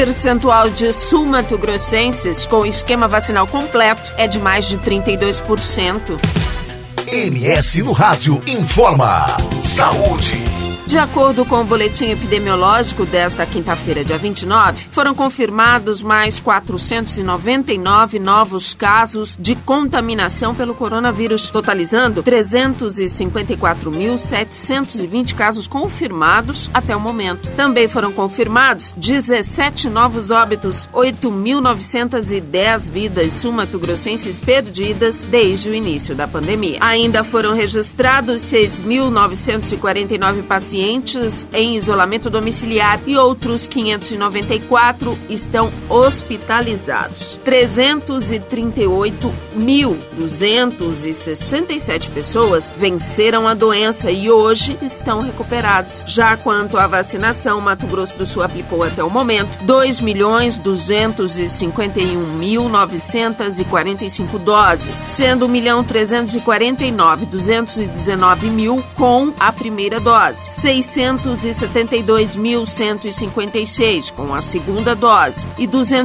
percentual de sul-mato-grossenses com esquema vacinal completo é de mais de 32%. MS no Rádio informa. Saúde. De acordo com o boletim epidemiológico desta quinta-feira, dia 29, foram confirmados mais 499 novos casos de contaminação pelo coronavírus, totalizando 354.720 casos confirmados até o momento. Também foram confirmados 17 novos óbitos, 8.910 vidas sul-mato-grossenses perdidas desde o início da pandemia. Ainda foram registrados 6.949 pacientes em isolamento domiciliar e outros 594 estão hospitalizados. 338.267 pessoas venceram a doença e hoje estão recuperados. Já quanto à vacinação, Mato Grosso do Sul aplicou até o momento 2.251.945 doses, sendo 1.349.219 com a primeira dose. 672.156 com a segunda dose e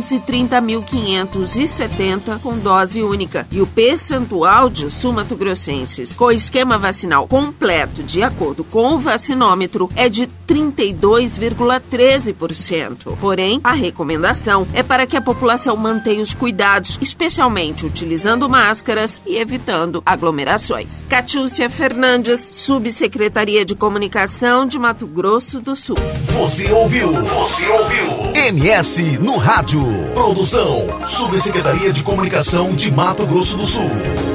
230.570 com dose única. E o percentual de sul-mato-grossenses com esquema vacinal completo, de acordo com o vacinômetro, é de 32,13%. Porém, a recomendação é para que a população mantenha os cuidados, especialmente utilizando máscaras e evitando aglomerações. Catiúcia Fernandes, Subsecretaria de Comunicação de Mato Grosso do Sul. Você ouviu? MS no Rádio. Produção, Subsecretaria de Comunicação de Mato Grosso do Sul.